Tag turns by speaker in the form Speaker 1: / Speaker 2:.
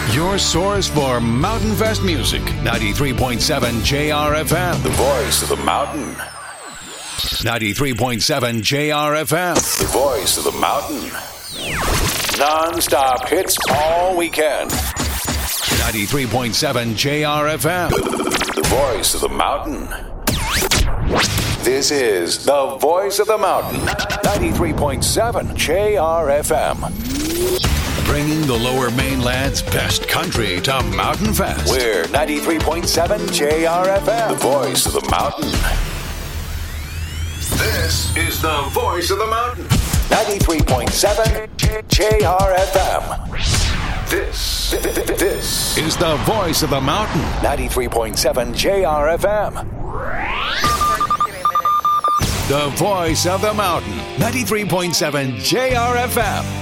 Speaker 1: Your source for Mountain Fest music. 93.7 JRFM.
Speaker 2: The voice of the mountain.
Speaker 1: 93.7 JRFM.
Speaker 2: The voice of the mountain. Non-stop hits all weekend.
Speaker 1: 93.7 JRFM.
Speaker 2: The voice of the mountain. This is the voice of the mountain. 93.7 JRFM.
Speaker 1: Bringing the Lower Mainland's best country to Mountain Fest.
Speaker 2: We're 93.7 JRFM. The voice of the mountain. This is the voice of the mountain. 93.7 JRFM. This
Speaker 1: is the voice of the mountain.
Speaker 2: 93.7 JRFM.
Speaker 1: The voice of the mountain. 93.7 JRFM.